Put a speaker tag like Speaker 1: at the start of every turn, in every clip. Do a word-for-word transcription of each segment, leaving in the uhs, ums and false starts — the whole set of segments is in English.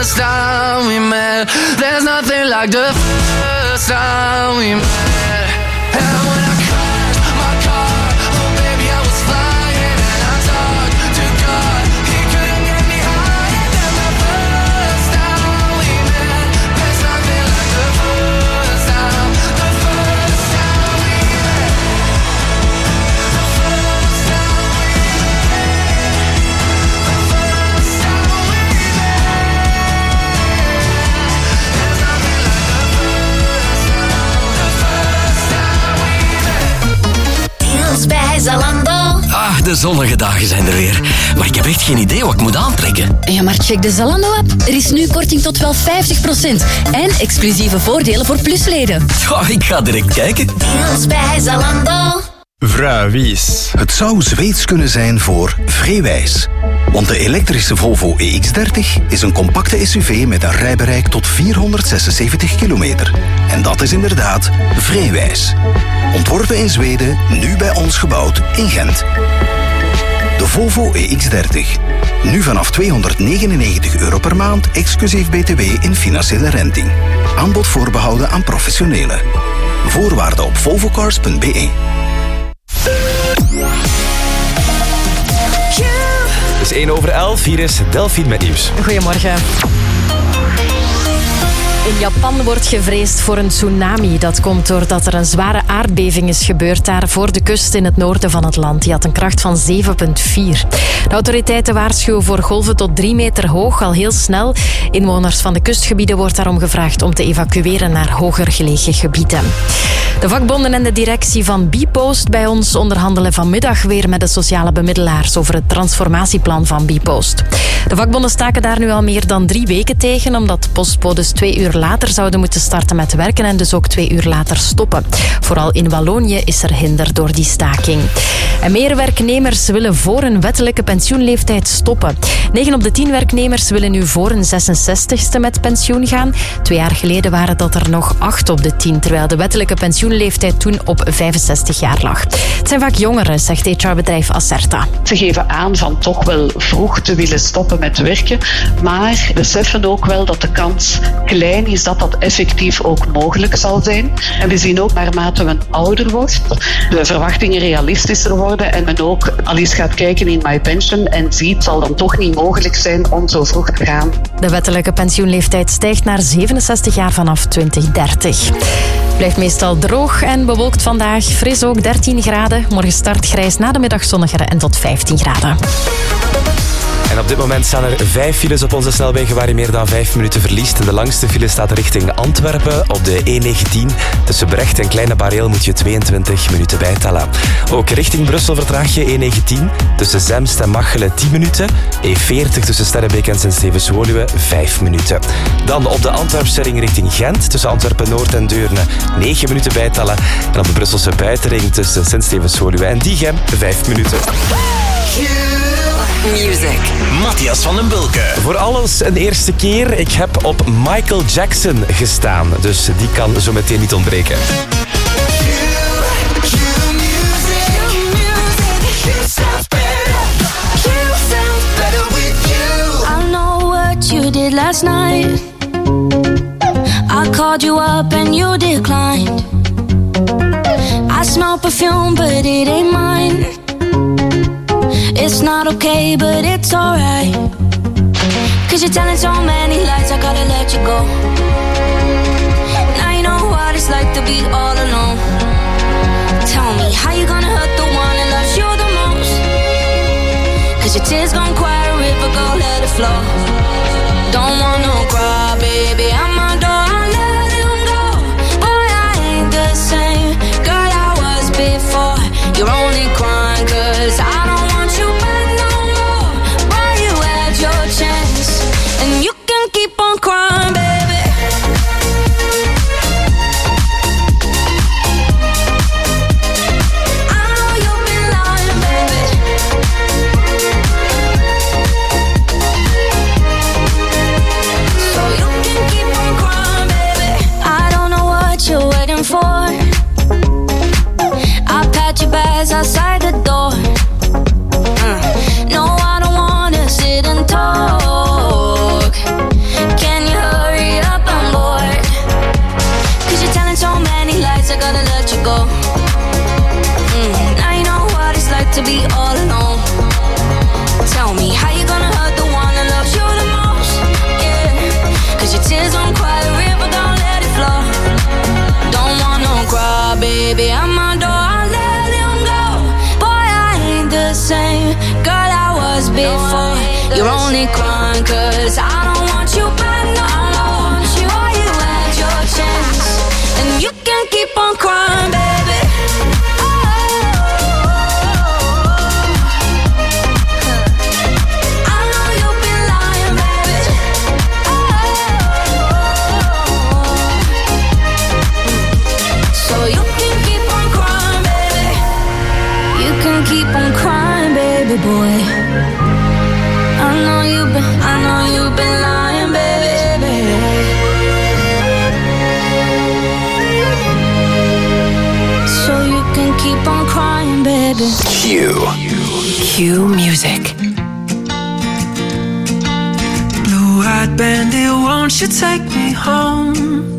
Speaker 1: first time we met. There's nothing like the first time we met. And when I crashed my car, oh baby I was flying, and I talked to God, he couldn't get me higher than the first time we met. There's nothing like the first time, the first time we met. The first time we met. The first time we met. There's nothing like the first time, the first time we met.
Speaker 2: Deals bij Zalando.
Speaker 3: Ah, de zonnige dagen zijn er weer. Maar ik heb echt geen idee wat ik moet aantrekken.
Speaker 4: Ja, maar check de Zalando-app. Er is nu korting tot wel vijftig procent. En exclusieve voordelen voor plusleden.
Speaker 3: Oh, ik ga direct kijken.
Speaker 2: Deals bij Zalando.
Speaker 5: Vrijwies.
Speaker 6: Het zou Zweeds kunnen zijn voor Vreewijs. Want de elektrische Volvo E X dertig is een compacte S U V met een rijbereik tot vierhonderdzesenzeventig kilometer. En dat is inderdaad Vreewijs. Ontworpen in Zweden, nu bij ons gebouwd in Gent. De Volvo E X dertig. Nu vanaf tweehonderdnegenennegentig euro per maand, exclusief B T W in financiële renting. Aanbod voorbehouden aan professionelen. Voorwaarden op volvocars punt b e.
Speaker 5: Het is één over elf, hier is Delphine met nieuws.
Speaker 7: Goedemorgen. In Japan wordt gevreesd voor een tsunami. Dat komt doordat er een zware aardbeving is gebeurd daar voor de kust in het noorden van het land. Die had een kracht van zeven komma vier. De autoriteiten waarschuwen voor golven tot drie meter hoog, al heel snel. Inwoners van de kustgebieden wordt daarom gevraagd om te evacueren naar hoger gelegen gebieden. De vakbonden en de directie van Bpost bij ons onderhandelen vanmiddag weer met de sociale bemiddelaars over het transformatieplan van Bpost. De vakbonden staken daar nu al meer dan drie weken tegen, omdat postbodes twee uur later zouden moeten starten met werken en dus ook twee uur later stoppen. Vooral in Wallonië is er hinder door die staking. En meer werknemers willen voor een wettelijke pensioenleeftijd stoppen. negen op de tien werknemers willen nu voor een zesenzestigste met pensioen gaan. Twee jaar geleden waren dat er nog acht op de tien, terwijl de wettelijke pensioenleeftijd toen op vijfenzestig jaar lag. Het zijn vaak jongeren, zegt H R-bedrijf Acerta.
Speaker 8: Ze geven aan van toch wel vroeg te willen stoppen met werken, maar beseffen ook wel dat de kans klein is dat dat effectief ook mogelijk zal zijn. En we zien ook naarmate men ouder wordt, de verwachtingen realistischer worden en men ook al eens gaat kijken in MyPension en ziet, zal dan toch niet mogelijk zijn om zo vroeg te gaan.
Speaker 7: De wettelijke pensioenleeftijd stijgt naar zevenenzestig jaar vanaf twintig dertig. Blijft meestal droog en bewolkt vandaag. Fris ook dertien graden. Morgen start grijs, na de middag zonniger en tot vijftien graden.
Speaker 5: En op dit moment staan er vijf files op onze snelwegen waar je meer dan vijf minuten verliest. De langste file staat richting Antwerpen op de E negentien. Tussen Brecht en Kleine Bareel moet je tweeëntwintig minuten bijtellen. Ook richting Brussel vertraag je E negentien. Tussen Zemst en Machelen tien minuten. E veertig tussen Sterrenbeek en Sint-Stevens-Woluwe vijf minuten. Dan op de Antwerpse ring richting Gent. Tussen Antwerpen-Noord en Deurne negen minuten bijtellen. En op de Brusselse buitenring tussen Sint-Stevens-Woluwe en Diegem vijf minuten.
Speaker 3: Music. Matthias van den Bulke.
Speaker 5: Voor alles een eerste keer. Ik heb op Michael Jackson gestaan. Dus die kan zo meteen niet ontbreken.
Speaker 9: I know what you did last night. I called you up and you declined. I smell perfume but it ain't mine. It's not okay, but it's alright. Cause you're telling so many lies, I gotta let you go. Now you know what it's like to be all alone. Tell me, how you gonna hurt the one that loves you the most? Cause your tears gon' quiet a river, go let it flow. Don't wanna cry, baby, I'm a dog, I let him go. Boy, I ain't the same girl I was before. You're only crying cause I don't keep on crying, baby. I know you've been lying, baby. baby, I'm my door, I let him go. Boy, I ain't the same girl I was before. You're only crying cause I don't want you back no more. Boy, you had your chance and you can keep on crying, baby. Keep on crying, baby boy. I know you've been, I know you've been lying, baby. So you can keep on crying, baby.
Speaker 3: Q. Q music.
Speaker 1: Blue-eyed bandit, won't you take me home?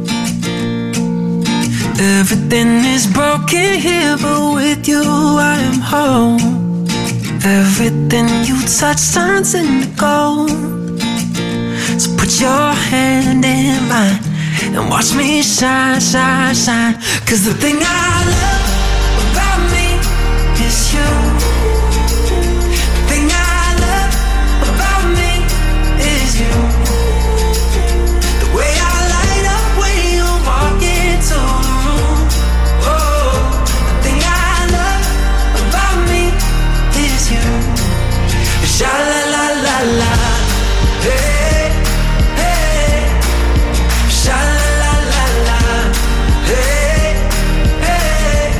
Speaker 1: Everything is broken here, but with you I am home. Everything you touch turns into gold. So put your hand in mine and watch me shine, shine, shine. Cause the thing I love about me is you. The thing I love about me is you. The way I light up when you walk into the room. Oh, the thing I love about me is you. Sha la la la la. Hey, hey. Sha la la la la. Hey, hey.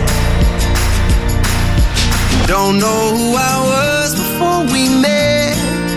Speaker 1: Don't know who I was before we met.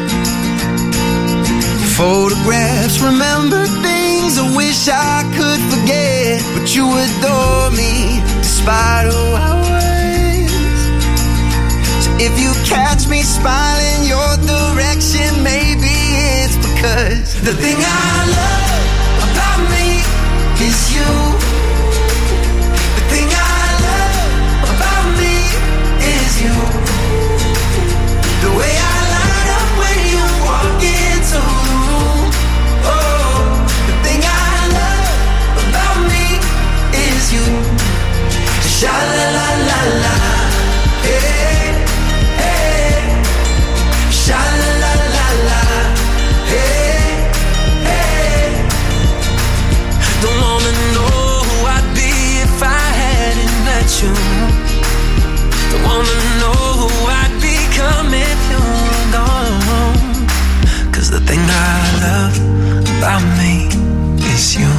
Speaker 1: Photographs, remember things I wish I could forget. But you adore me despite who I was. So if you catch me smiling your direction, maybe it's because the thing I love about me is you. The thing I love about me is you. The way I light up when you walk into the room. Oh, the thing I love about me is you. Sha la la la la. Hey, hey. Sha la la la la. Hey, hey. Don't wanna know who I'd be if I hadn't met you. Don't wanna know who I'd become if you were gone. Cause the thing I love about me is you.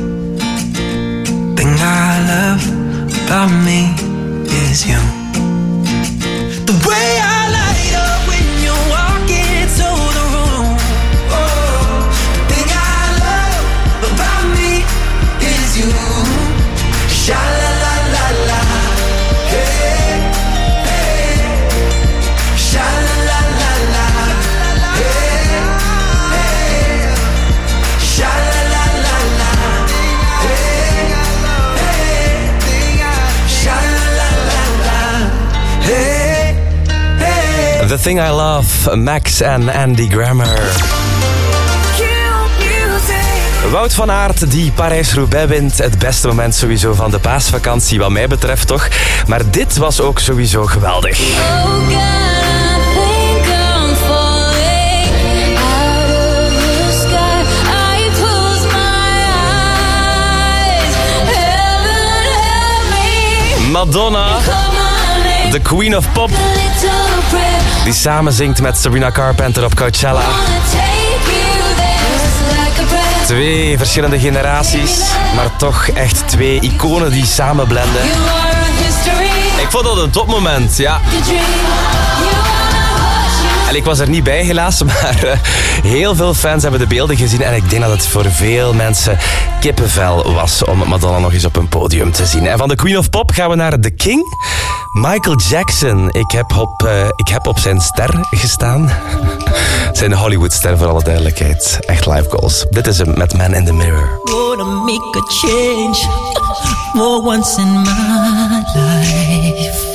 Speaker 1: Thing I love about me is you. The way I light up when you walk into the room. Oh, the thing I love about me is you. Sha la la la la. Hey, hey. Sha la la la la. Hey, hey. Sha la la la la. Hey, hey. Sha la la la la. Hey, hey.
Speaker 5: The Thing I Love, Max en Andy Grammer. Wout van Aert die Parijs-Roubaix wint. Het beste moment sowieso van de paasvakantie wat mij betreft toch. Maar dit was ook sowieso geweldig. Madonna, de Queen of Pop, die samen zingt met Sabrina Carpenter op Coachella. Twee verschillende generaties, maar toch echt twee iconen die samen blenden. Ik vond dat een topmoment, ja. En ik was er niet bij helaas, maar uh, heel veel fans hebben de beelden gezien en ik denk dat het voor veel mensen kippenvel was om Madonna nog eens op een podium te zien. En van de Queen of Pop gaan we naar The King. Michael Jackson. Ik heb op, uh, ik heb op zijn ster gestaan. Zijn Hollywoodster voor alle duidelijkheid. Echt live goals. Dit is hem met Man in the Mirror.
Speaker 10: Gonna make a change for once in my life.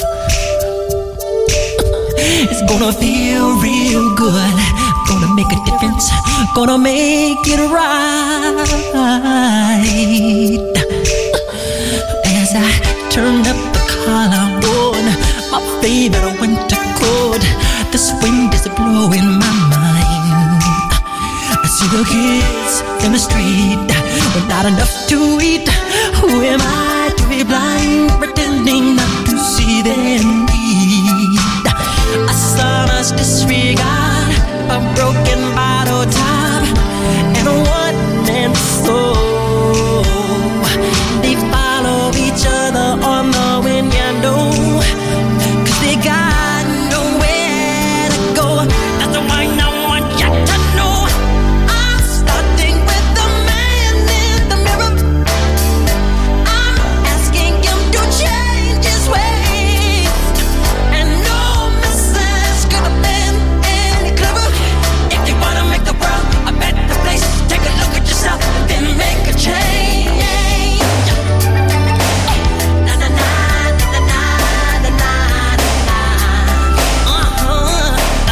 Speaker 10: It's gonna feel real good. Gonna make a difference. Gonna make it right. As I turn up the collar on my favorite winter coat. This wind is blowing my mind. I see the kids in the street with not enough to eat. Who am I to be blind, pretending not to see their need? A sonorous disregard, a broken bottle top, and a one-man soul. They follow each other on the wind, you know, 'cause they got nowhere to go. That's the one I want you to know. I'm starting with the man in the mirror. I'm asking him to change his ways, and no message could have been any clearer. If you wanna make the world a better place, take a look at yourself, then make a change. Na na na na na na na na. Uh-huh.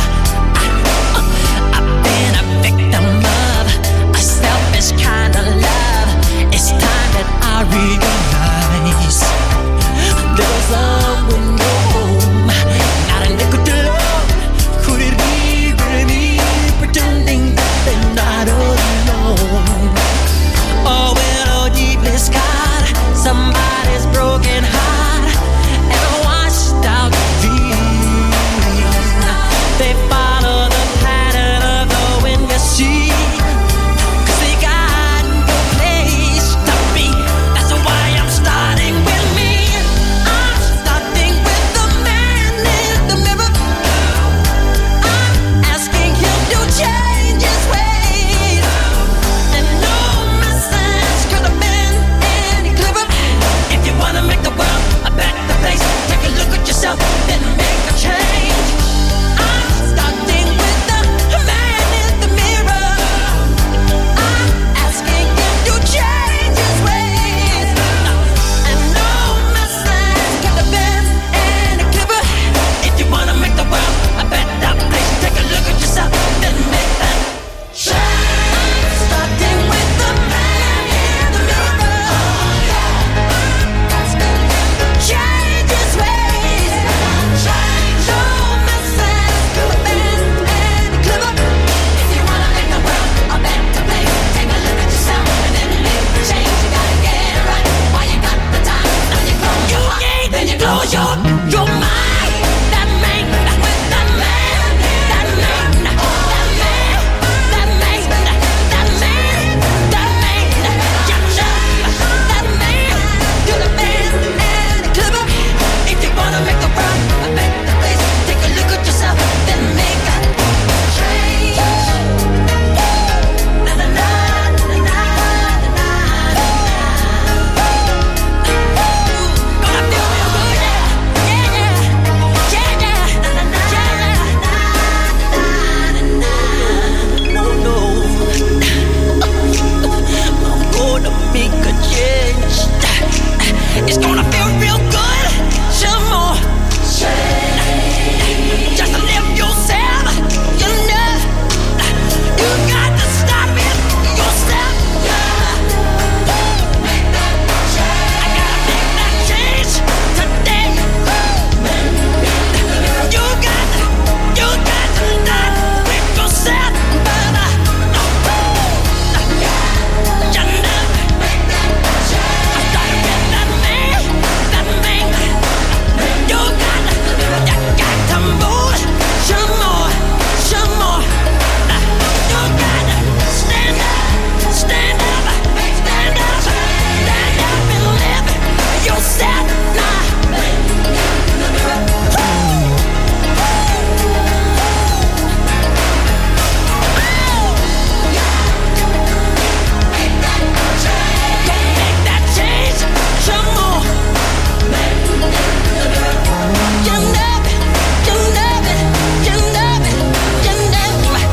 Speaker 10: I've been a victim of a selfish kind of love. It's time that I realize there's love with no home, not a nickel to love. Could it be really me pretending that they're not alone? Oh, well, oh, deeply scarred, somebody's broken heart and a washed out dream. They follow the pattern of the wind, you see, 'cause they got no place to be. That's why I'm starting with me. I'm starting with the man in the mirror. I'm asking him to change his ways, and no message could have been any clearer. If you wanna make the world a better place, take a look at yourself, then make a change. I'm starting with the man in the mirror. I'm asking him to change his ways, and no message could have been any clearer. If you wanna make the world a better place, take a look at yourself, then make that change. I'm starting with the man in the mirror. I'm asking him to change his ways. No message could have been any clearer. If you wanna make the world a better place, take a look at yourself and then make the change. You gotta get it right while you got the time. Now you close your heart, then you close your your mind. That man, with that man, that man, that man, that man, that man, that man. You know that man could have been any clearer. If you wanna make the world a better place, take a look at yourself, then make a change. Na na na na na na na. Gonna feel real good, yeah, yeah, yeah, yeah, yeah. Na na na na na na na. No, no, I'm gonna make a change. It's gonna feel real good. Some more. Just live yourself. You know, you got to stop it yourself. Make that change. I gotta make that change today. You got to, you got to not with yourself, brother. You know, make that change. I started with that man, that man. You got to, you got to move some more, some more. You got to stand up, stand up, stand up, stand up and live yourself now. Make that change some more. You know it, you know it, you know it, you know it.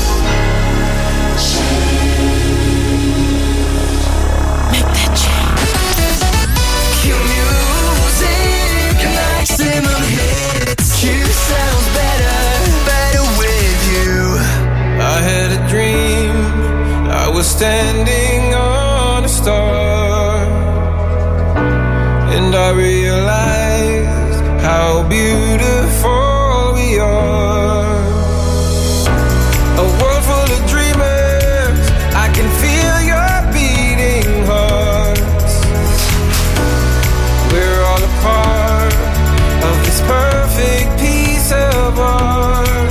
Speaker 10: Make that change.
Speaker 1: Your music, maximum hits. You sound better, better with you.
Speaker 11: I had a dream, I was standing on a star, and I realized how beautiful we are. A world full of dreamers, I can feel your beating hearts. We're all a part of this perfect piece of art.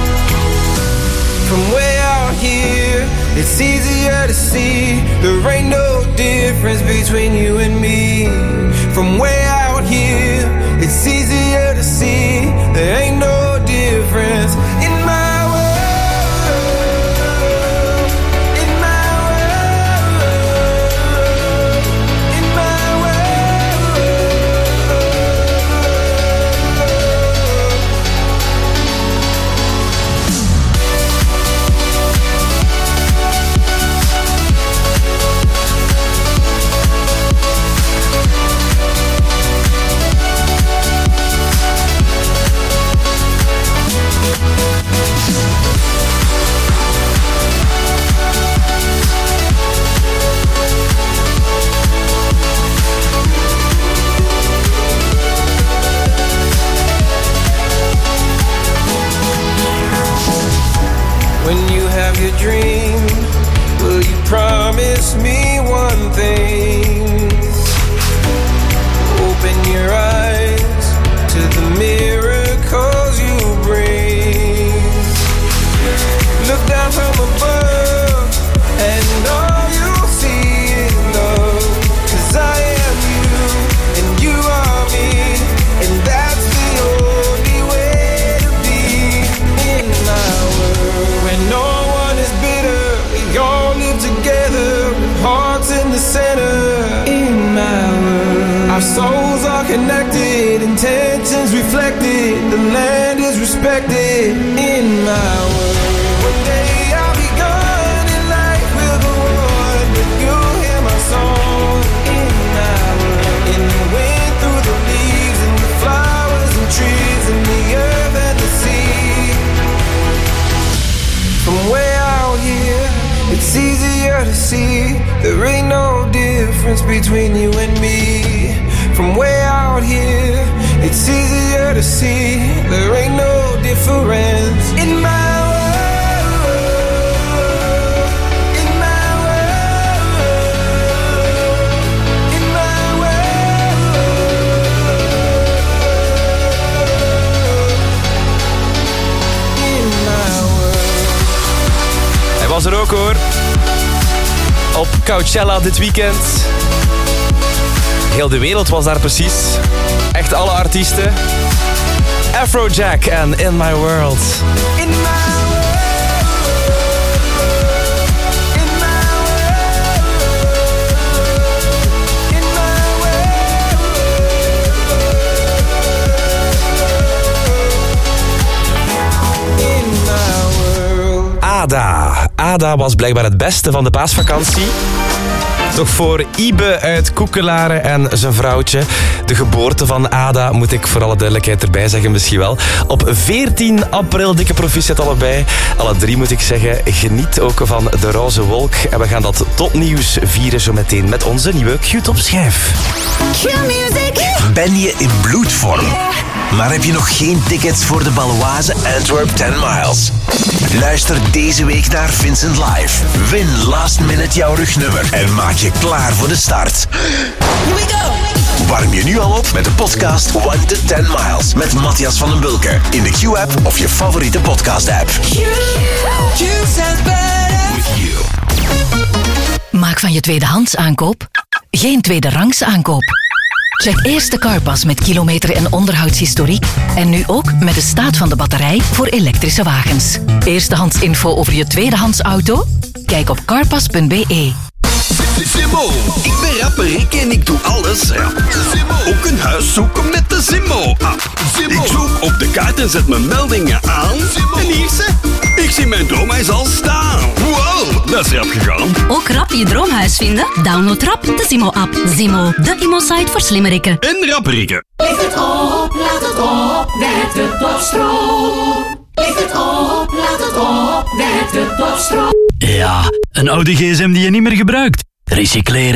Speaker 11: From way out here, it's easier to see there ain't no difference between you and me. From way out here, it's easier to see there ain't no difference in my world, in my world, in my When you have your dream, will you promise me one thing? Open your eyes to the miracles you bring. Look down from above and all you'll see is love. 'Cause I am you and you are me, and that's the only way to be in my world. When no one is bitter, we all live together with hearts in the center. In my world, our souls are connected, intentions reflected, the land is respected. In my world, one day I'll be gone and life will go on, but you'll hear my song. In my world, in the wind, through the leaves, and the flowers and trees, and the earth and the sea. From way out here, it's easier to see there ain't no difference between you and me. From way out here, it's easier to see there ain't no difference in my world, in my world, in my world, in my world.
Speaker 5: Hij was er ook hoor. Op Coachella dit weekend. Heel de wereld was daar precies. Echt alle artiesten. Afrojack en In My World.
Speaker 11: In my
Speaker 5: Ada. Ada was blijkbaar het beste van de paasvakantie. Toch voor Ibe uit Koekelaren en zijn vrouwtje. De geboorte van Ada, moet ik voor alle duidelijkheid erbij zeggen misschien wel. Op veertien april, dikke proficiat allebei. Alle drie moet ik zeggen, geniet ook van de roze wolk. En we gaan dat topnieuws vieren zo meteen met onze nieuwe Q-top schijf.
Speaker 2: Q-music.
Speaker 12: Ben je in bloedvorm? Maar heb je nog geen tickets voor de Baloise Antwerp tien miles? Luister deze week naar Vincent Live. Win last minute jouw rugnummer en maak je klaar voor de start.
Speaker 2: Here we go.
Speaker 12: Warm je nu al op met de podcast one to ten miles met Matthias van den Bulke in de Q-app of je favoriete podcast-app.
Speaker 2: Q. Q sounds better.
Speaker 12: With you.
Speaker 4: Maak van je tweedehands aankoop geen tweederangs aankoop. Check eerst de Carpas met kilometer- en onderhoudshistoriek en nu ook met de staat van de batterij voor elektrische wagens. Eerstehands info over je tweedehands auto? Kijk op carpas punt b e.
Speaker 13: Zimmo, ik ben rapper Rick en ik doe alles rap. Zimmo, ook een huis zoeken met de Zimmo-app. Ik zoek op de kaart en zet mijn meldingen aan. Zimmo. En hier ze, ik zie mijn droomhuis al staan. Wow, dat is rap gegaan.
Speaker 14: Ook rap je droomhuis vinden? Download rap de Zimmo-app. Zimmo, de immo-site voor slimmerikken.
Speaker 13: En rapperikken.
Speaker 10: Licht het op, laat het op, werkt het op stroom. Licht het op, laat het op, werkt het op stroom.
Speaker 15: Ja, een oude gsm die je niet meer gebruikt. Recycleer hem.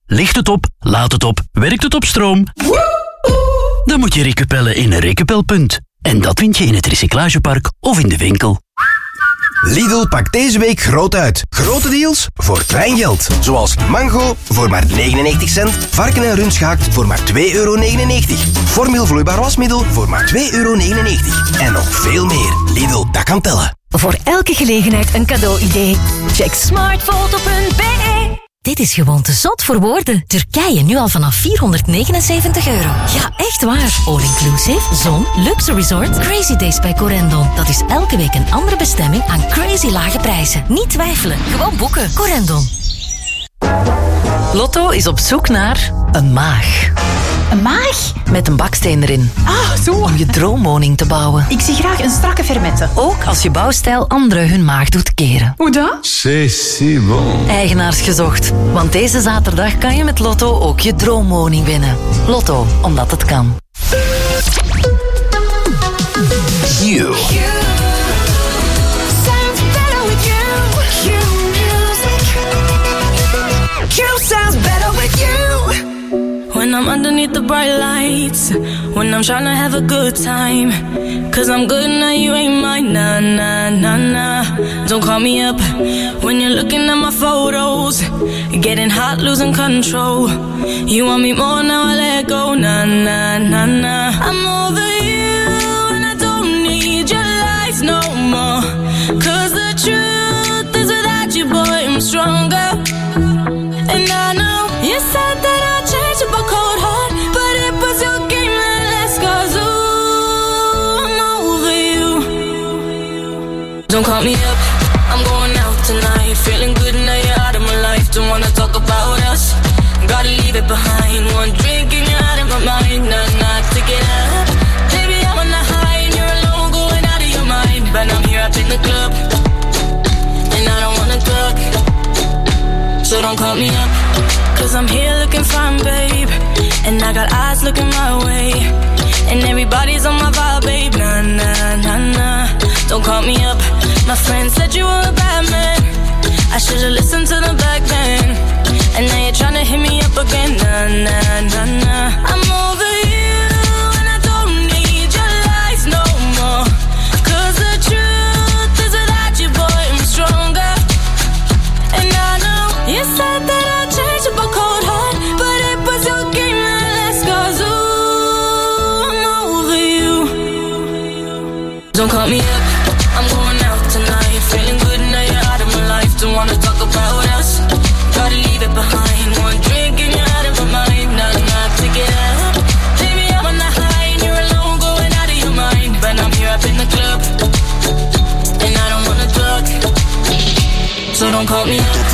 Speaker 15: Ligt het op? Laat het op? Werkt het op stroom? Dan moet je rekupellen in een rekupelpunt. En dat vind je in het recyclagepark of in de winkel.
Speaker 12: Lidl pakt deze week groot uit. Grote deals voor klein geld. Zoals mango voor maar negenennegentig cent. Varken en rund gehakt voor maar twee euro negenennegentig. Formiel vloeibaar wasmiddel voor maar twee euro negenennegentig. En nog veel meer. Lidl, dat kan tellen.
Speaker 4: Voor elke gelegenheid een cadeau-idee. Check smartfoto punt b e. Dit is gewoon te zot voor woorden. Turkije nu al vanaf vierhonderdnegenenzeventig euro. Ja, echt waar. All-inclusive, zon, luxe resort, Crazy Days bij Corendon. Dat is elke week een andere bestemming aan crazy lage prijzen. Niet twijfelen, gewoon boeken. Corendon. Lotto is op zoek naar een maag.
Speaker 16: Een maag?
Speaker 4: Met een baksteen erin.
Speaker 16: Ah, zo.
Speaker 4: Om je droomwoning te bouwen.
Speaker 16: Ik zie graag een strakke fermette.
Speaker 4: Ook als je bouwstijl anderen hun maag doet keren.
Speaker 16: Hoe dan?
Speaker 17: C'est si bon.
Speaker 4: Eigenaars gezocht. Want deze zaterdag kan je met Lotto ook je droomwoning winnen. Lotto, omdat het kan.
Speaker 12: You.
Speaker 2: Sounds better with you. You music. You sounds better with you.
Speaker 9: When I'm underneath the bright lights, when I'm trying to have a good time, cause I'm good now, you ain't mine, nah, nah, nah, nah. Don't call me up when you're looking at my photos, getting hot, losing control. You want me more, now I let go, nah, nah, nah, nah. I'm over you and I don't need your lies no more, cause the truth is without you, boy, I'm stronger. And I know you said that I'd change up a cold heart, but it was your game that last, cause ooh, I'm over you. Don't call me up, I'm going out tonight, feeling good now you're out of my life. Don't wanna talk about us, gotta leave it behind. One drink and you're out of my mind, nah, nah, to get up. Baby, I'm on the high and you're alone, going out of your mind. But I'm here up in the club, and I don't wanna talk, so don't call me up, cause I'm here looking fine, babe, and I got eyes looking my way, and everybody's on my vibe, babe, nah, nah, nah, nah. Don't call me up, my friend said you were a bad man, I should've listened to the back then, and now you're tryna hit me up again, nah, nah, nah, nah. I'm over you, and I don't need your lies no more, cause the truth is without you, boy, I'm stronger. And I know you said that I'd change up a cold heart, but it was your game that last, cause ooh, I'm over you. Don't call me up, I'm going out tonight, feeling good now you're out of my life. Don't wanna talk about us, gotta leave it behind. One drink and you're out of my mind, nah, nah, to get up. Baby, I'm on the high and you're alone, going out of your mind. But I'm here up in the club, and I don't wanna talk, so don't call me up.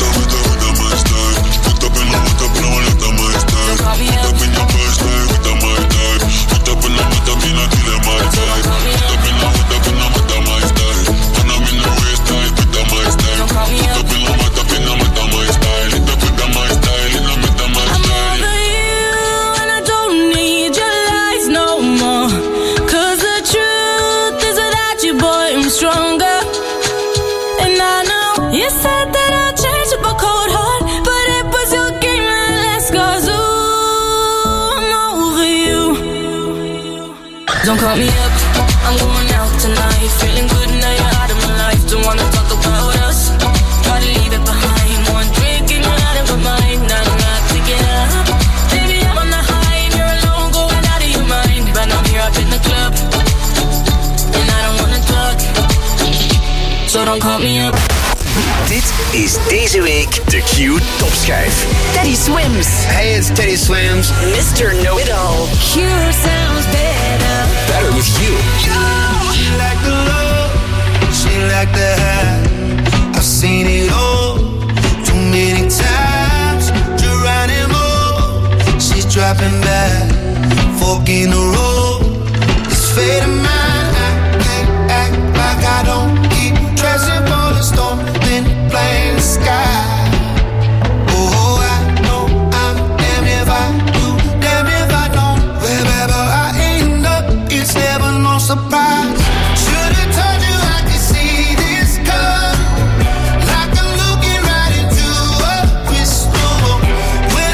Speaker 9: Don't call me up, I'm going out tonight, feeling good now you're out of my life. Don't wanna talk about us, gotta leave it behind. One drink and you're out of my mind, nah, nah, to get up. Baby, I'm on the high and you're alone, going out of your mind. But I'm here up in the club, and I don't wanna talk, so don't call me up.
Speaker 12: Dit is deze week de Q Topschijf.
Speaker 4: Teddy Swims.
Speaker 18: Hey, it's Teddy Swims.
Speaker 4: mister Know-It-All.
Speaker 2: Q sounds better.
Speaker 12: Better with you.
Speaker 11: She like the love, she like the high. I've seen it all too many times. Geronimo, she's dropping back, fork in the road. It's fate of mine. I can't act like I don't keep dressing for the storm, then playing the sky. Oh, I know I'm damn if I do, damn if I don't. Wherever I end up, it's never no surprise. Should've told you I could see this coming, like I'm looking right into a crystal ball. When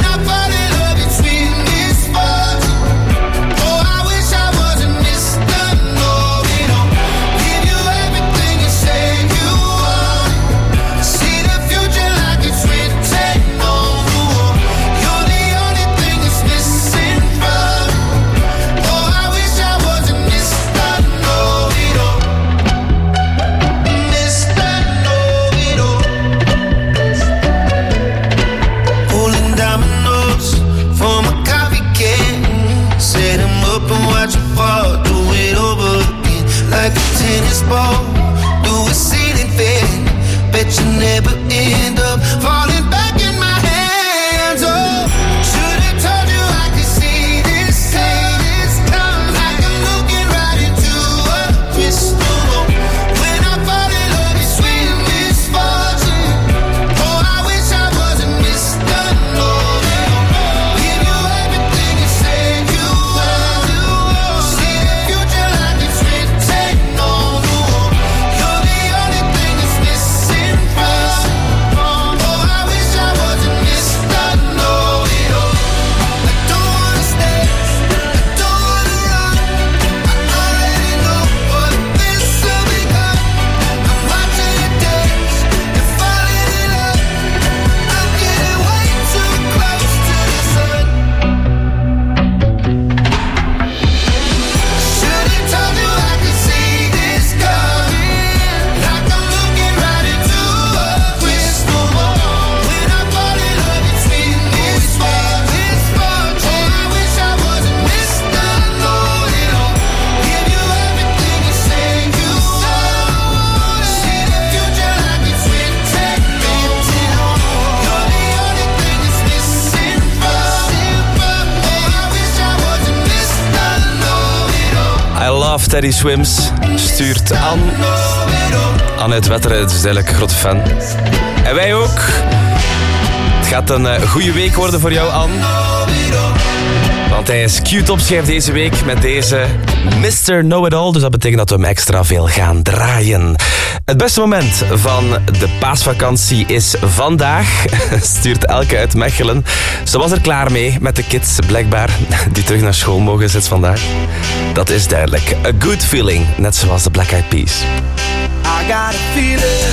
Speaker 5: Love, Teddy Swims. Stuurt Anne. Anne uit Wetteren is eigenlijk een grote fan. En wij ook. Het gaat een uh, goede week worden voor jou, Anne. Want hij is Q-top-schijf deze week met deze mister Know-It-All. Dus dat betekent dat we hem extra veel gaan draaien. Het beste moment van de paasvakantie is vandaag. Stuurt Elke uit Mechelen. Ze was er klaar mee met de kids, blijkbaar. Die terug naar school mogen sinds vandaag. Dat is duidelijk. A good feeling. Net zoals de Black Eyed Peas.
Speaker 11: I got a feeling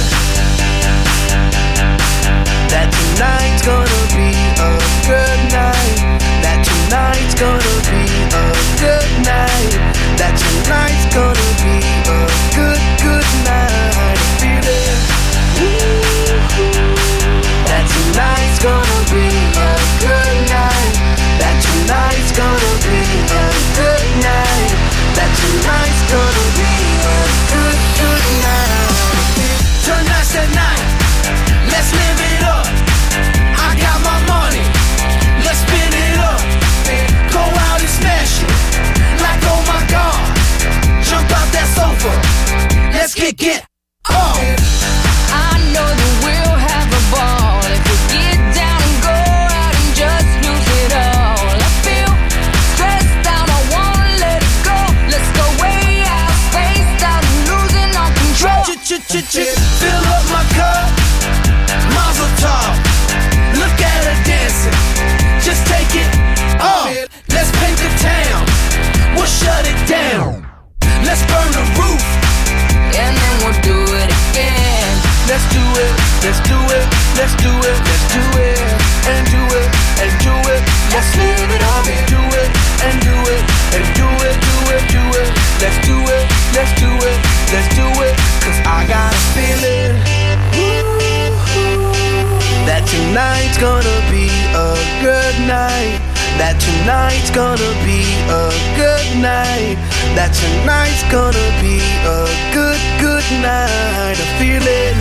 Speaker 11: that tonight's gonna be a good night. That tonight's gonna be a good night. That tonight's gonna be a good, good night. I feel it. That tonight's gonna be a good night. That tonight's gonna be a good night. That tonight's gonna be a good, good night. Tonight's the night. Let's live it up. I got my money. Let's spin it up. Go out and smash it. Like oh my God. Jump out that sofa. Let's kick it off.
Speaker 10: I know that we'll have a ball if we get down and go out and just lose it all. I feel stressed out, I wanna let it go. Let's go way out, spaced out, and losing all control.
Speaker 11: Fill up my cup, Mazel tov. Look at her dancing, just take it off. Let's paint the town, we'll shut it down. Let's burn the roof,
Speaker 10: and then we'll do it again.
Speaker 11: Let's do it, let's do it, let's do it, let's do it, and do it, and do it. Let's live it up and do it, and do it, and do it, do it, do it. Let's do it, let's do it, let's do it. Cause I got a feeling that tonight's gonna be a good night. That tonight's gonna be a good night. That tonight's gonna be a good, good night. A feeling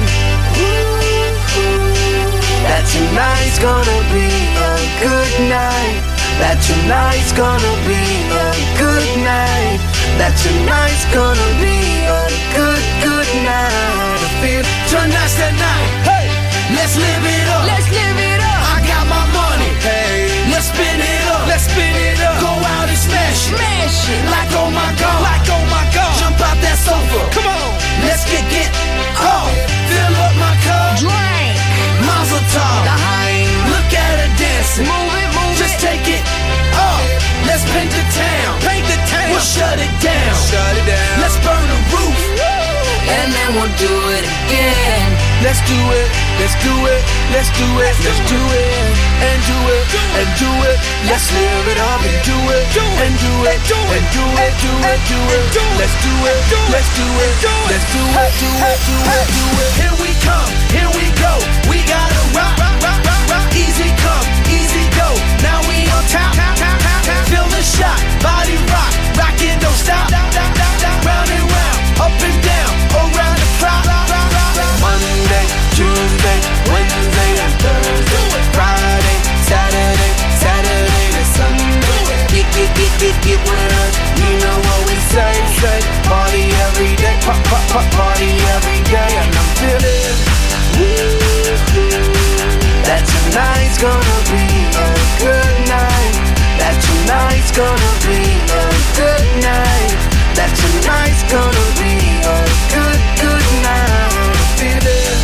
Speaker 11: that tonight's gonna be a good night. That tonight's gonna be a good night. That tonight's gonna be a good, good night. I feel tonight's the night. Hey, let's live it up.
Speaker 10: Let's live it up.
Speaker 11: I got my money. Hey, let's spin it up. Let's spin it up. Go out and smash it.
Speaker 10: Smash it.
Speaker 11: Like oh my God. Like oh my God. Jump out that sofa. Come on. Let's get get off. Fill up my cup.
Speaker 10: Drink.
Speaker 11: Mazel tov.
Speaker 10: Daheim.
Speaker 11: Look at her dancing.
Speaker 10: Move it, move
Speaker 11: Just
Speaker 10: it.
Speaker 11: take it off. Let's paint the town. Paint the town. We'll shut it down.
Speaker 13: Shut it down.
Speaker 11: Let's burn the roof.
Speaker 10: And then we'll do it again.
Speaker 11: Let's do it, let's do it, let's do it, let's do it, and do it, and do it. Let's live it up and do it, and do it, and do it, do it, do it. Let's do it, let's do it, let's do it, do it, do it, do it. Here we come, here we go. We gotta rock, rock, rock, rock, rock. Easy come, easy go. Now we on top, top, top, top, top. Feel the shot, body rock, rock it, don't stop. Round and round, up and down, around the clock. Monday, Tuesday, Wednesday, and Thursday, Friday, Saturday, Saturday to Sunday. Get, get, get, get, get with us. You know what we say, say. Party every day, pop, pop, pop, party every day, and I'm feeling that tonight's gonna be a good night. That tonight's gonna be a good night. That tonight's gonna be a good, good night. Feeling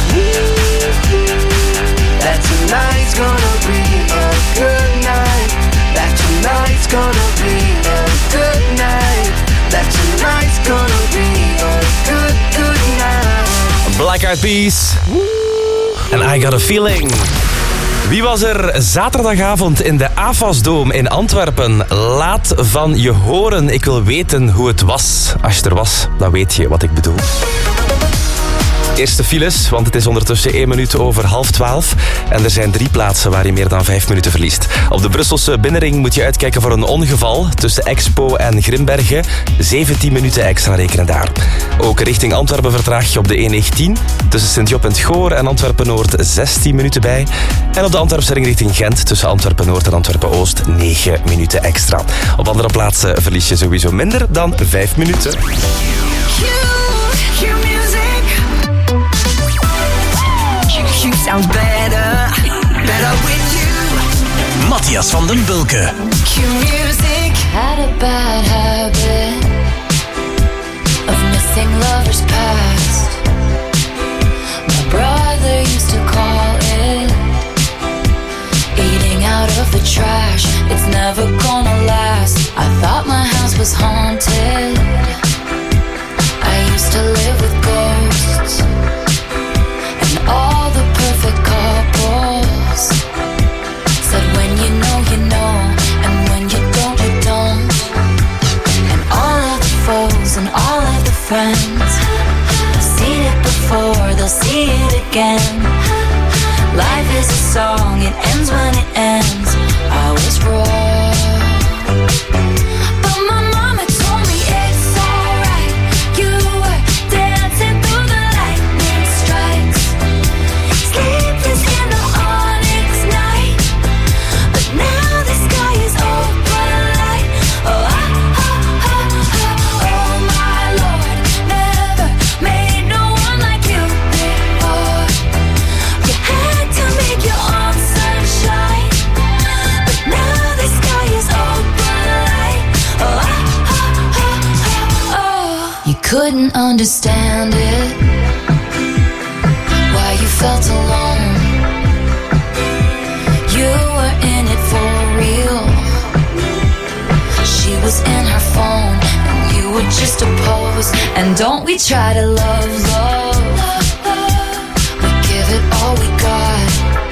Speaker 11: that tonight's gonna be a good night. That tonight's gonna be a good night. That tonight's gonna be a good, good night.
Speaker 5: Black Eyed Peas. En I Got a Feeling. Wie was er zaterdagavond in de A F A S-doom in Antwerpen? Laat van je horen. Ik wil weten hoe het was. Als je er was, dan weet je wat ik bedoel. Eerste files, want het is ondertussen één minuut over half twaalf. En er zijn drie plaatsen waar je meer dan vijf minuten verliest. Op de Brusselse binnenring moet je uitkijken voor een ongeval tussen Expo en Grimbergen. zeventien minuten extra rekenen daar. Ook richting Antwerpen vertraag je op de E negentien. Tussen Sint-Job en het Goor en Antwerpen-Noord zestien minuten bij. En op de Antwerpse ring richting Gent tussen Antwerpen-Noord en Antwerpen-Oost negen minuten extra. Op andere plaatsen verlies je sowieso minder dan vijf minuten.
Speaker 2: Q, Q music. Q, Q sounds better, better with you.
Speaker 12: Matthias van den Bulke.
Speaker 2: Q music.
Speaker 9: Had a bad habit of missing lovers past. My brother used to call it eating out of the trash. It's never gonna last. I thought my house was haunted. I used to live with ghosts and all the perfect couples said when you know you know, and when you don't you don't. And all of the foes and all of the friends have seen it before, they'll see it again. Life is a song, it ends when it ends. I was wrong, but my mama told me it's alright. You were dancing through the lightning strikes, sleepless in the onyx night. But now the sky is open light. Oh, ah, ah, ah, ah. Oh my Lord, never made no one like you before. You had to make your own sunshine, but now the sky is open light. Oh, ah, ah, ah, ah, oh. You couldn't understand it, why you felt alone. You were in it for real. She was in her phone, and you were just a pose. And don't we try to love, love? We give it all we got.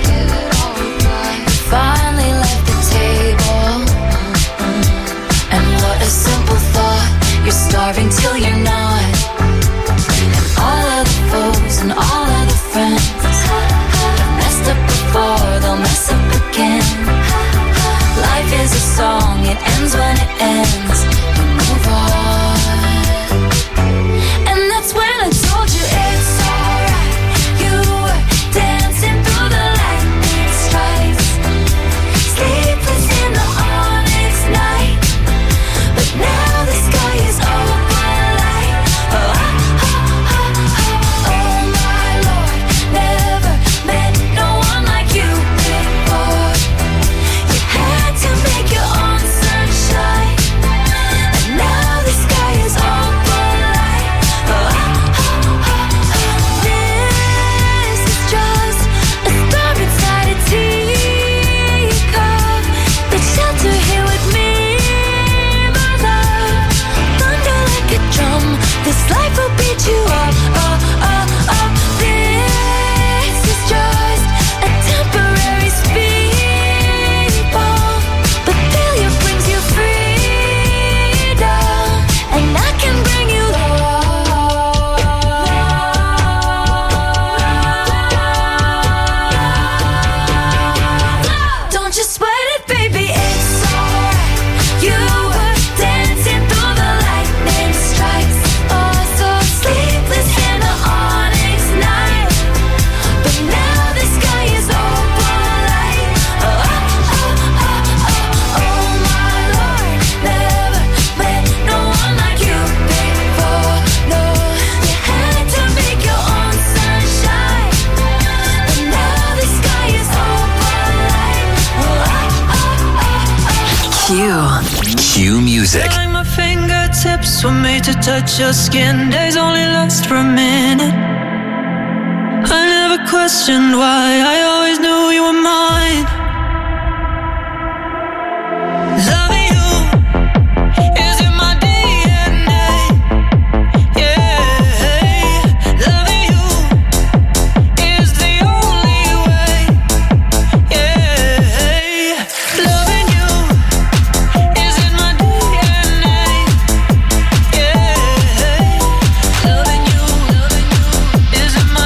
Speaker 9: Finally left the table, and what a simple thought. You're starving till you're not. And all of the foes and all of the friends have messed up before, they'll mess up again. Life is a song, it ends when it ends. You move on, and that's when I told you it's alright. You were dancing through the lightning strikes, sleepless in the onyx night. But now the sky is open light. Oh, ah, ah, ah, ah. Oh my Lord, never met no one like you before. You had to make your own sunshine, and now the sky is open light. Oh, ah, ah, ah, ah. This is just a storm inside a teacup. The shelter here with me, my love. Thunder like a drum, this life will beat you up, up, up, up. This is just a temporary speed bump, but failure brings you freedom, and I can bring you love. Don't you sweat it, baby, it's alright. You were dancing through the lightning strikes. Oh, so sleepless in the onyx night. But now the sky is open light. Oh, ah, ah, ah, ah. Oh my Lord, never met no one like you before. No, you had to make your own sunshine, but now the sky is open light. Oh, ah, ah, ah, ah.
Speaker 12: Q. Q Music.
Speaker 1: Like my fingertips were made to touch your skin. Days only last for a minute. I never questioned why. I always knew you were mine. Loving you is in my D N A. Yeah, loving you is the only way. Yeah, loving you is in my D N A. Yeah, loving you, loving you is in my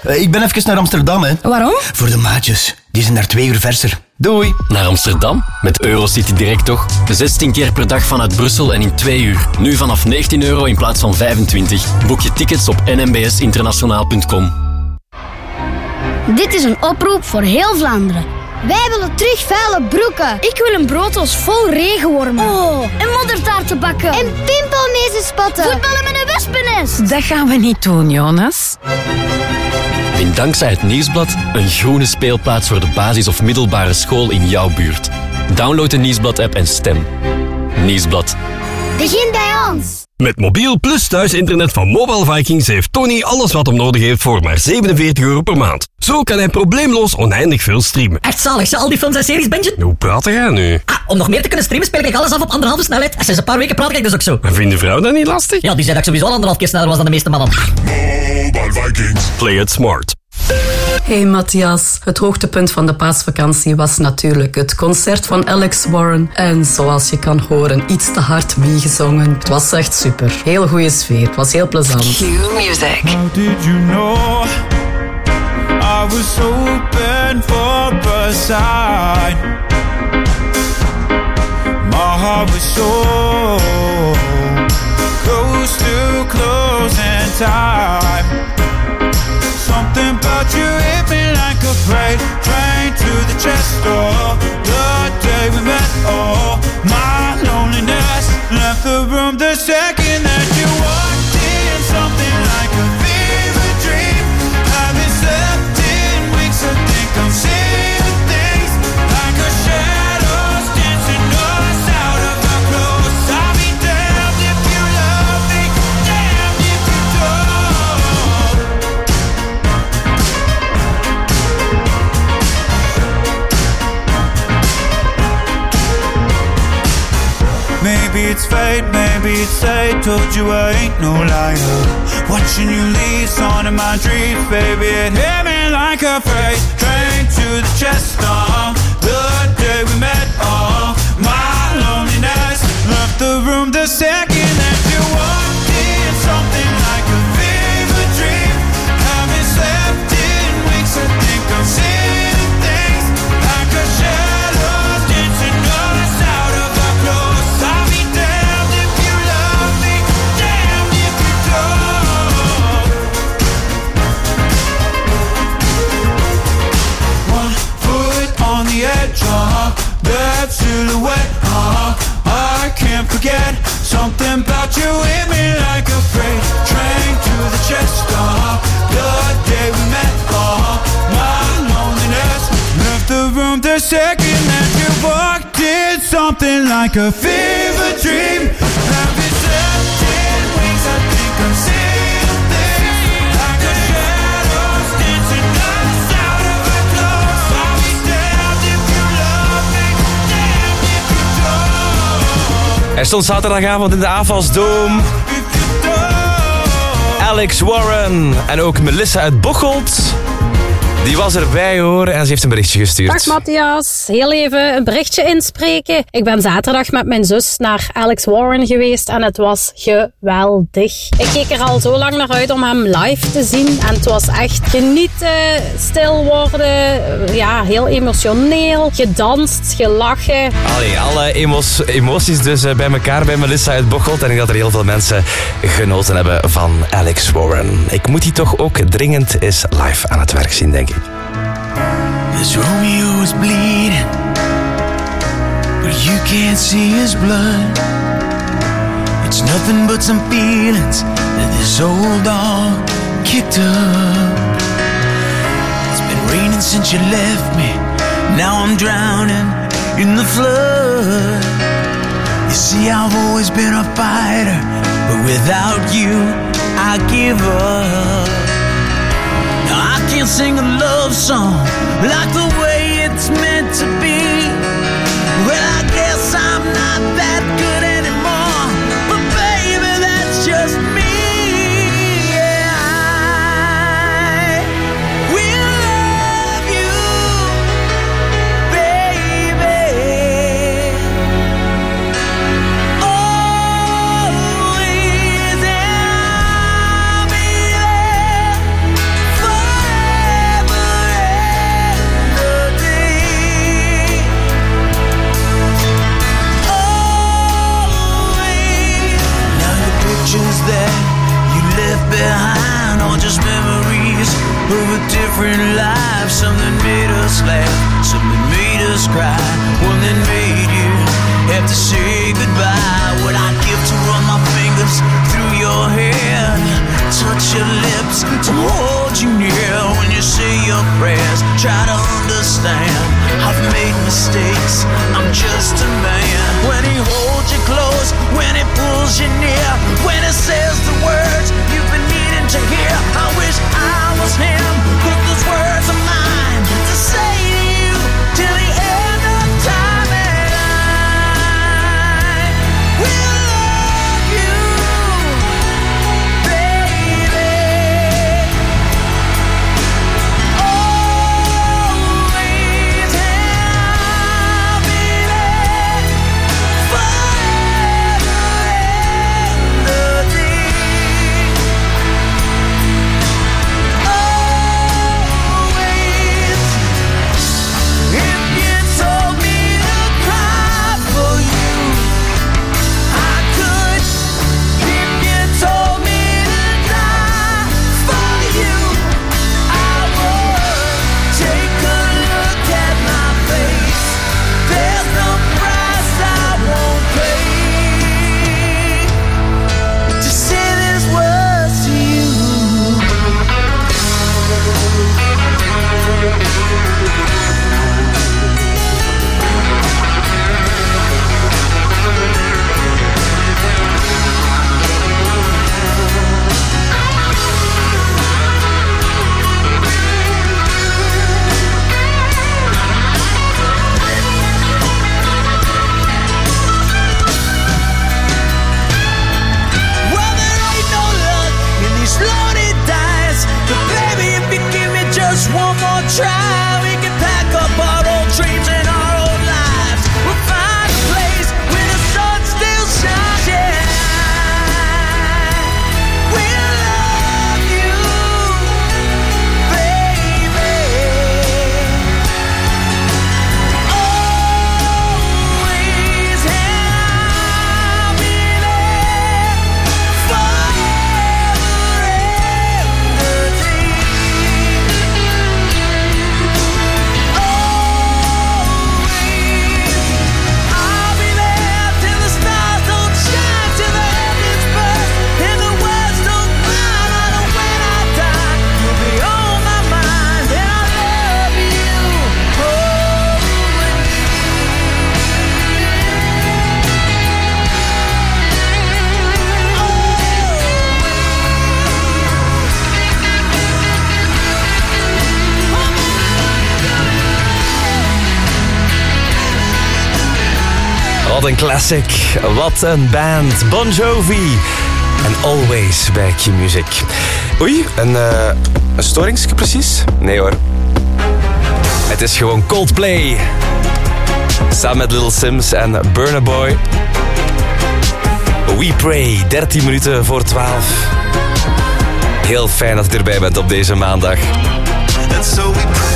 Speaker 18: Uh, ik ben even naar Amsterdam, hè.
Speaker 19: Waarom?
Speaker 18: Voor de maatjes. Die zijn daar twee uur verser. Doei.
Speaker 20: Naar Amsterdam? Met Eurocity Direct toch? zestien keer per dag vanuit Brussel en in twee uur. Nu vanaf negentien euro in plaats van vijfentwintig. Boek je tickets op n m b s internationaal punt com.
Speaker 21: Dit is een oproep voor heel Vlaanderen. Wij willen terug vuile broeken. Ik wil een brooddoos vol regenwormen. Oh, en moddertaarten bakken. En pimpelmezen spotten. Voetballen met een wespennest.
Speaker 19: Dat gaan we niet doen, Jonas.
Speaker 20: Win dankzij het Nieuwsblad een groene speelplaats voor de basis- of middelbare school in jouw buurt. Download de Nieuwsblad-app en stem. Nieuwsblad.
Speaker 21: Begin bij ons.
Speaker 13: Met mobiel plus thuisinternet van Mobile Vikings heeft Tony alles wat hem nodig heeft voor maar zevenenveertig euro per maand. Zo kan hij probleemloos oneindig veel streamen.
Speaker 22: Echt zalig, al die films en series, Benji.
Speaker 13: Hoe praat jij nu?
Speaker 22: Ah, om nog meer te kunnen streamen speel ik alles af op anderhalve snelheid. En sinds een paar weken praat ik dus ook zo.
Speaker 13: En vindt de vrouw dat niet lastig?
Speaker 22: Ja, die zei dat ik sowieso al anderhalf keer sneller was dan de meeste mannen.
Speaker 13: Mobile Vikings. Play it smart.
Speaker 23: Hey Matthias, het hoogtepunt van de paasvakantie was natuurlijk het concert van Alex Warren. En zoals je kan horen, iets te hard meegezongen. Het was echt super. Heel goede sfeer. Het was heel plezant.
Speaker 4: Q Music.
Speaker 24: How did you know I was open for a sign? My heart was so close to closing time. Something about you hit me like a freight train to the chest door. The day we met, oh, my loneliness left the room the second that you walked in. Something like a fever dream. Haven't slept in weeks, I think I'm seeing things like a shadows dancing us out of our clothes. I'll be damned if you love me, damned if you don't. Maybe it's fate, maybe it's fate. Told you I ain't no liar. Watching you leave, son of my dreams, baby. It hit me like a freight train to the chest. Oh, the day we met. Oh, my loneliness left the room the second that you walked in. Something like a fever dream. Haven't slept in weeks. I think I'm seeing things like a shadow dancing us out of our clothes. I'll be damned if you love me, damned if you don't. One foot on the edge, uh-huh, that silhouette, uh-huh, I can't forget. Something about you hit me like a freight train to the chest, uh-huh, the day we met, uh-huh, my loneliness left the room the second that you walked in. Something like a fever dream. Haven't slept in weeks, I think I'm seeing things like a shadows dancing us out of our clothes. I'll be damned if you love me, damned if you don't.
Speaker 5: Hij stond zaterdagavond in de Avasdome. Alex Warren en ook Melissa uit Bocholt. Die was erbij hoor en ze heeft een berichtje gestuurd.
Speaker 7: Dag Matthias, heel even een berichtje inspreken. Ik ben zaterdag met mijn zus naar Alex Warren geweest en het was geweldig. Ik keek er al zo lang naar uit om hem live te zien en het was echt genieten, stil worden, ja, heel emotioneel, gedanst, gelachen.
Speaker 5: Allee, alle emos, emoties dus uh, bij elkaar bij Melissa uit Bocholt en ik denk dat er heel veel mensen genoten hebben van Alex Warren. Ik moet die toch ook dringend eens live aan het werk zien, denk ik.
Speaker 24: This Romeo is bleeding, but you can't see his blood. It's nothing but some feelings that this old dog kicked up. It's been raining since you left me, now I'm drowning in the flood. You see, I've always been a fighter, but without you, I give up. Now I can't sing a love song like the way it's meant to be. Well, I guess I'm not that good anymore, but baby, that's just me. Yeah, I will love you, baby. Always, and I'll be there forever. left behind, or just memories of a different life. Something made us laugh, something made us cry, one that made you have to say goodbye. What I'd give to run my fingers through your hair, touch your lips, to hold you near when you say your prayers. Try to understand, I've made mistakes, I'm just a man. When he holds you close, when he pulls you near, when he says the words you've been needing to hear. I wish I was him, but those words are mine to say to you till the end of time. And I will love you, baby, always, and I'll be there forever and a day. Always. If you told me to cry for you, I could. If you told me to die for you, I would. Take a look at my face, there's no price I won't pay to say these words to you. Well, there ain't no luck in these loaded dice, but baby, if you give me just one more try, we can pack up our old dreams and our old lives. We'll find a place where the sun still shines. Yeah, we'll love you, baby, always, and I'll be there forever and a day. Always, I'll be there till the stars don't shine, till the heavens burst and the words don't climb. I know when I die, you'll be on my mind, and I love you always.
Speaker 5: Wat een classic, wat een band. Bon Jovi en Always bij Q-Music. Oei, een, uh, een storingsje precies? Nee hoor. Het is gewoon Coldplay. Samen met Little Sims en Burna Boy. We Pray, dertien minuten voor twaalf. Heel fijn dat je erbij bent op deze maandag.
Speaker 24: And so we pray.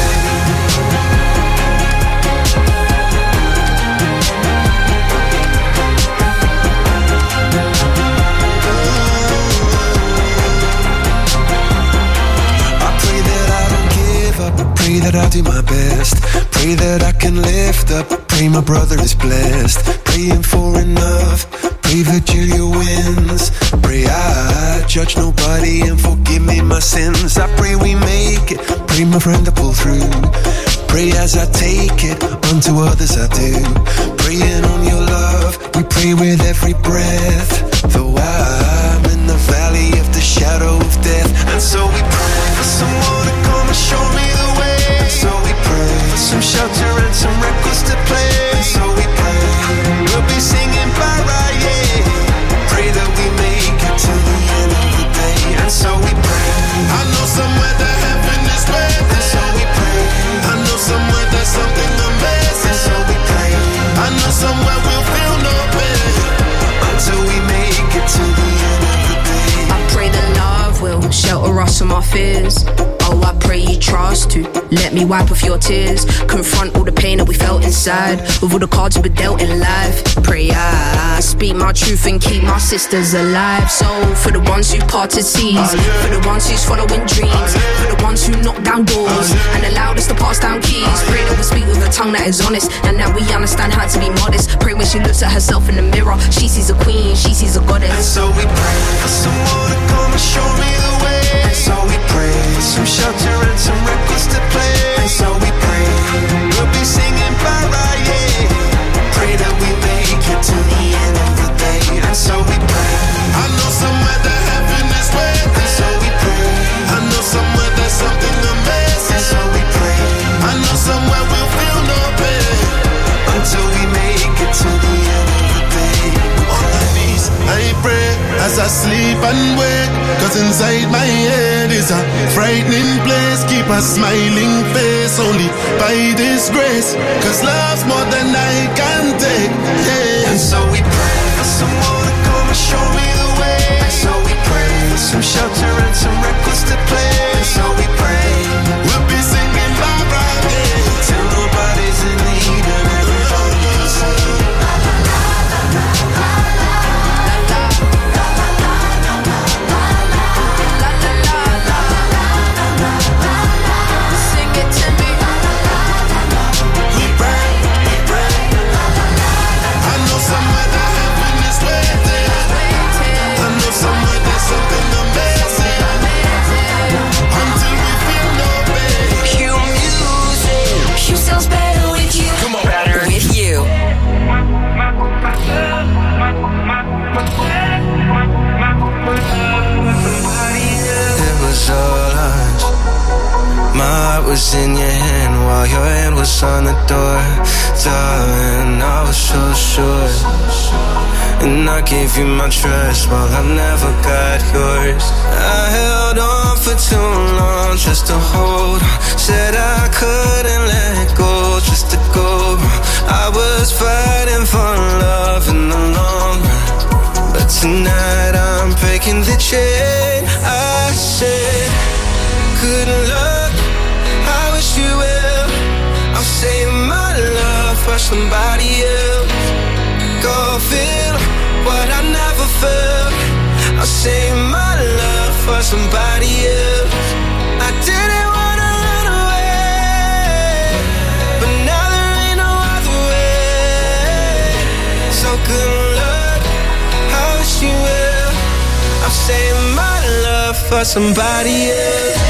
Speaker 24: Pray that I'll do my best. Pray that I can lift up. Pray my brother is blessed. Praying for enough. Pray Virgilia wins. Pray I judge nobody and forgive me my sins. I pray we make it. Pray my friend to pull through. Pray as I take it. Unto others I do. Praying on your love. We pray with every breath. Though I'm in the valley of the shadow of death. And so we pray for someone to come and show me the way. And so we pray for some shelter and some records to play. And so we pray we'll be singing bye right, yeah. Pray that we make it to the end of the day. And so we pray. I know somewhere that heaven is waiting. And so we pray. I know somewhere there's something amazing. And so we pray. I know somewhere we'll feel no pain until we make it to the end of the day.
Speaker 3: I pray that love will shelter us from our fears. Oh, I pray you try asked to. Let me wipe off your tears, confront all the pain that we felt inside, with all the cards we were dealt in life. Pray I speak my truth and keep my sisters alive. So for the ones who parted seas, for the ones who's following dreams, for the ones who knock down doors and allowed us to pass down keys. Pray that we speak with a tongue that is honest and that we understand how to be modest. Pray when she looks at herself in the mirror, she sees a queen, she sees a goddess.
Speaker 11: And so we pray for someone to come and show me the way. And so we pray for some shelter and some records to play. And so we pray we'll be singing bye bye, yeah. Pray that we make it to the end of the day. And so we pray. I know somewhere that heaven is waiting. And so we pray. I know somewhere there's something amazing. And so we pray. I know somewhere we'll feel no pain until we make it to the end of the day. On my knees, I pray as I sleep and wake, cause inside my head is a frightening place. Keep a smiling face only by this grace, cause love's more than I can take, yeah. And so we pray for someone to come and show me the way. And so we pray for some shelter and some records to play. And so we pray we'll be singing bye bye, yeah, till nobody's in need and everybody can sing. Was in your hand while your hand was on the door. Darling, I was so sure, and I gave you my trust while I never got yours. I held on for too long just to hold on. Said I couldn't let go just to go. I was fighting for love in the long run, but tonight I'm breaking the chain. I said, good luck, I wish you well. I'll save my love for somebody else. Go feel what I never felt. I'll save my love for somebody else. I didn't wanna run away, but now there ain't no other way. So good luck, I wish you well. I'll save my love for somebody else.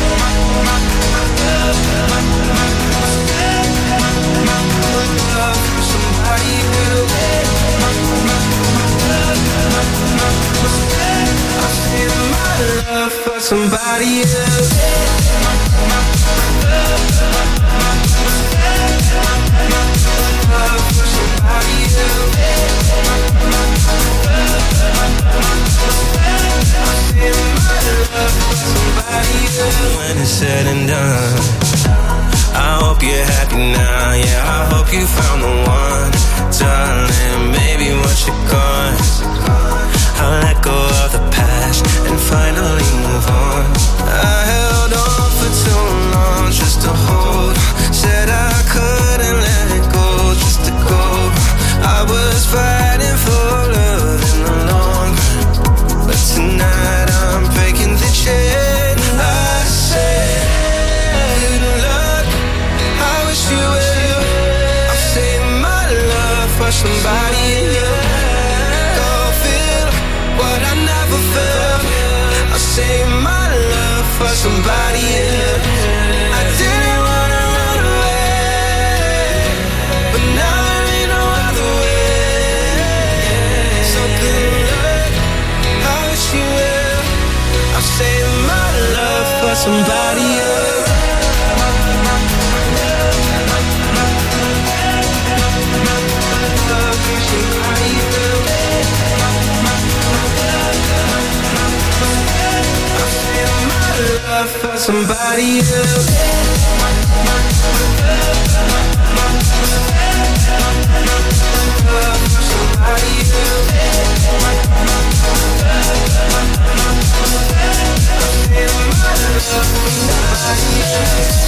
Speaker 11: Love for somebody else. Love for somebody else. When it's said and done, I hope you're happy now. Yeah, I hope you found the one, darling. Maybe once you're gone, I'll let go of the past and finally move on. I held on for too long just to hold on. Said I couldn't let go just to go. I was fighting for love in the long run, but tonight I'm breaking the chain. I said, good luck, I wish you well. I'll save my love for somebody else. What I never felt, I'll save my love for somebody else. I didn't wanna run away, but now there ain't no other way. So good luck, I wish you well. I'll save my love for somebody else. Love for somebody else. Love for somebody else. Love for somebody else. Love for somebody else.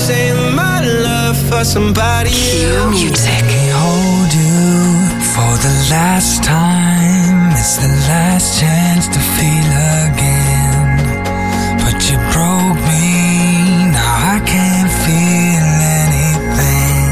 Speaker 11: saying my love for somebody else.
Speaker 1: Music. Hold you for the last time. It's the last chance to feel again. But you broke me, now I can't feel anything.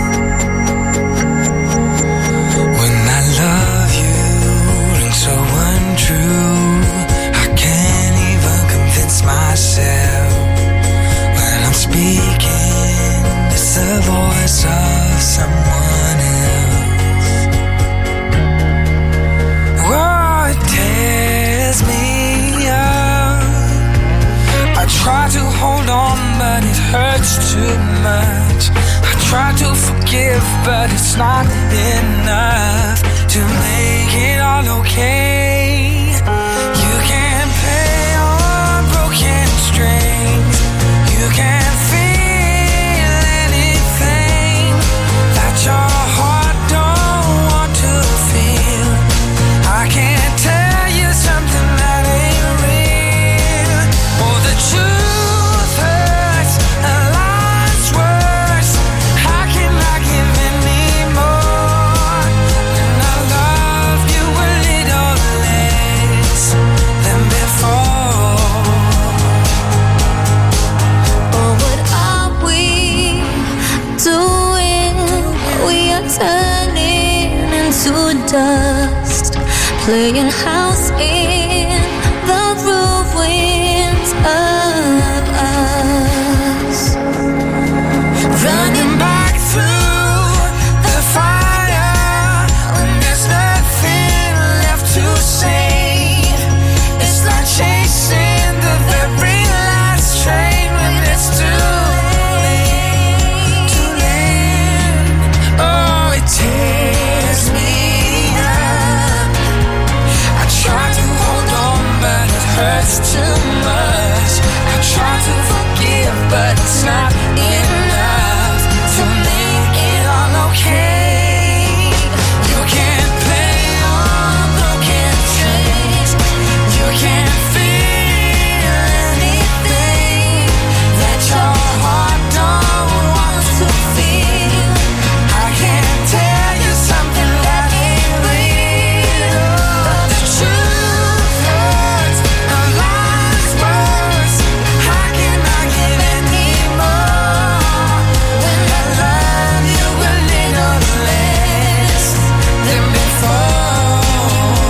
Speaker 1: When I love you, rings so untrue. I can't even convince myself. When I'm speaking, it's the voice of someone else. Oh, it tears me up. I try to hold on, but it hurts too much. I try to forgive, but it's not enough to make it all okay. You can't play on broken strings. You can't feel anything that your heart don't want to feel. I can't tell you something that ain't real. Oh, the truth hurts and life's worse. How can I give any more when I love you a little less than before?
Speaker 9: Oh, what are we doing? We are turning into dust, playing house in the ruins of us.
Speaker 1: Running back through the fire when there's nothing left to say. It's like chasing the very last train when it's too late, too late. Oh, it tears me up. I try to hold on, but it hurts too much. I try to forgive, but it's not enough to make it all okay. You can't play on broken strings. You can't feel anything that your heart don't want to feel. I can't tell you something that ain't real. The truth hurts and life's worse. How can I give any more when I love you a little less than before?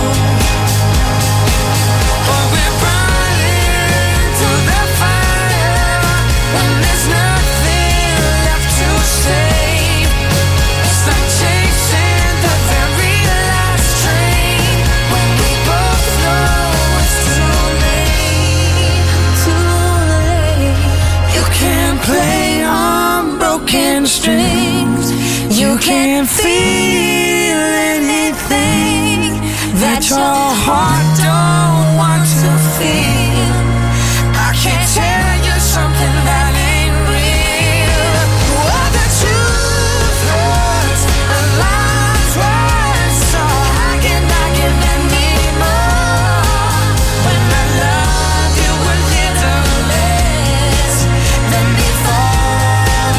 Speaker 1: Oh, we're running to the fire when there's nothing left to say. It's like chasing the very last train when we both know it's too late, too late. You can't play on broken strings. You can't feel anything that your heart don't want to feel. I can't tell you something that ain't real. Oh, the truth hurts and life's worse. So how can I give any more when I love you a little less than before?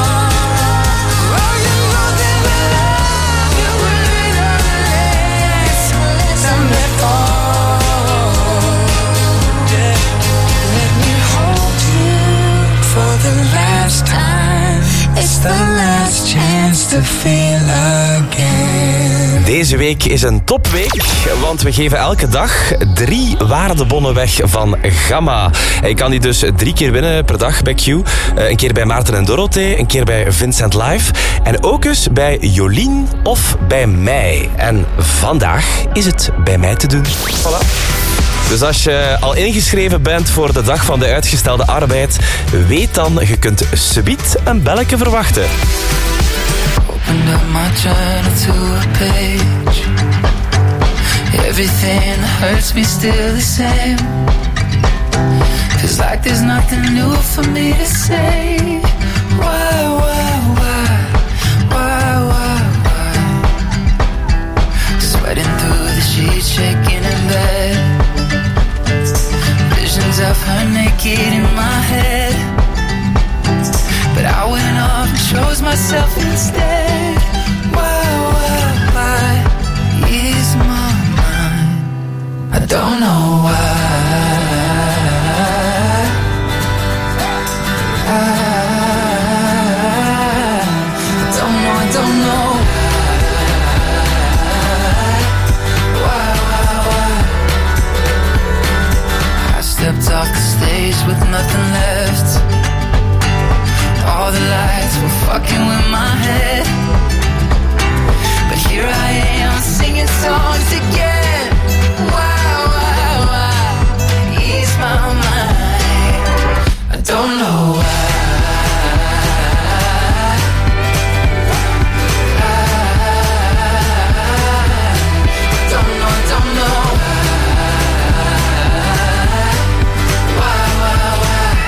Speaker 1: Oh, you know that I love you a little less than before. Yeah. Let me hold you for the last time. It's the last chance to feel again.
Speaker 5: Deze week is een topweek, want we geven elke dag drie waardebonnen weg van Gamma. Je kan die dus drie keer winnen per dag bij Q. Een keer bij Maarten en Dorothee, een keer bij Vincent Live en ook eens bij Jolien of bij mij. En vandaag is het bij mij te doen. Voilà. Dus als je al ingeschreven bent voor de dag van de uitgestelde arbeid, weet dan, je kunt subiet een belletje verwachten.
Speaker 1: Opened up my journal to a page. Everything that hurts me still the same. Feels like there's nothing new for me to say. Why, why, why, why, why, why? Sweating through the sheets, shaking in bed. Visions of her naked in my head. myself instead. Why, why, why is my mind? I don't know why. Stepped off the stage with nothing left. All the lights were fucking with my head. But here I am singing songs again. Why, why, why ease my mind? I don't know.